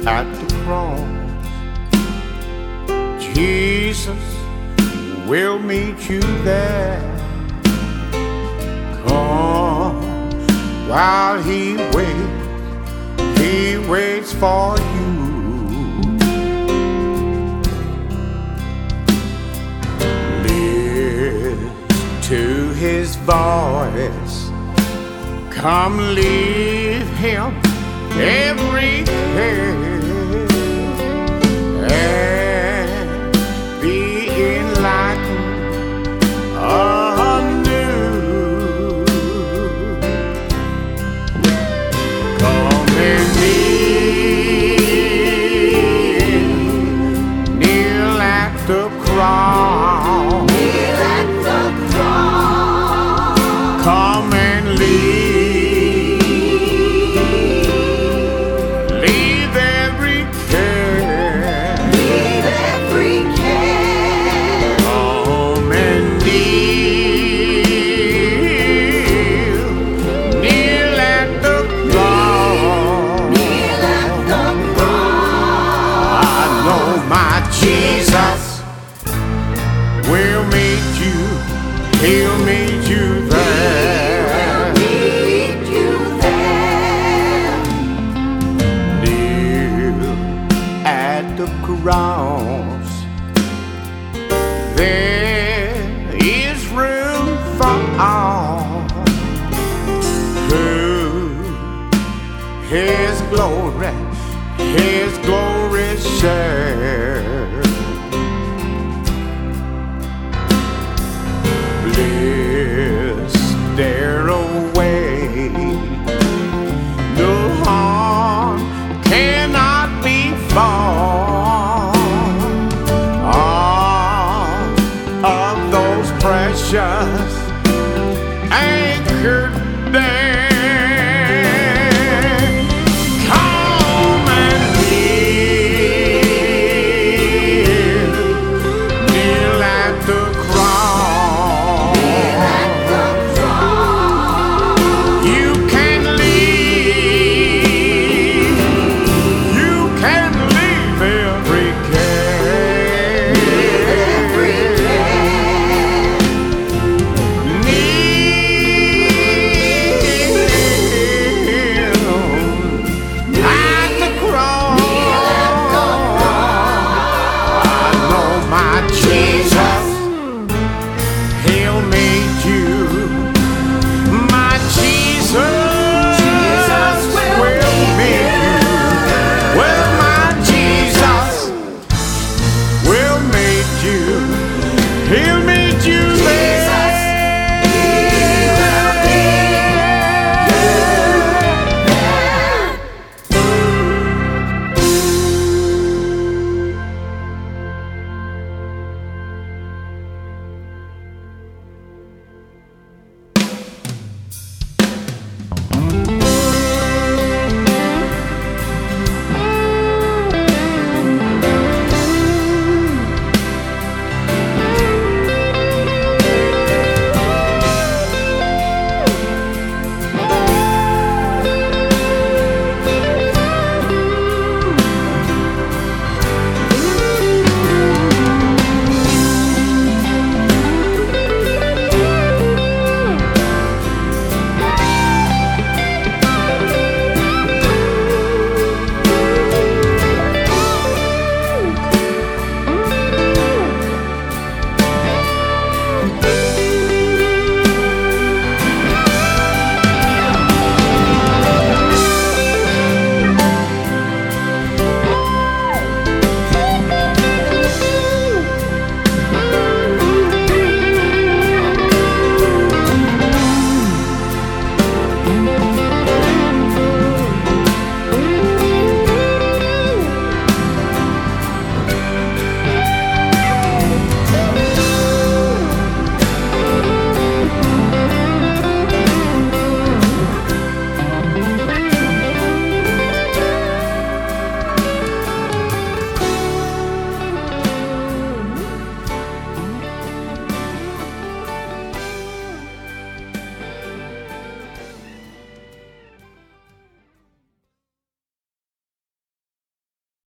at the cross. Jesus will meet you there. Come while he waits for you. Listen to his voice. Come leave him every care and be enlightened anew. Come and kneel at the cross. Kneel at the cross. Come and leave every care. Leave every care. Come and kneel at the cross. Kneel at the cross. I know my Jesus will meet you. He'll meet you there. Meet you there. Kneel at the cross. There is room for all who His glory share.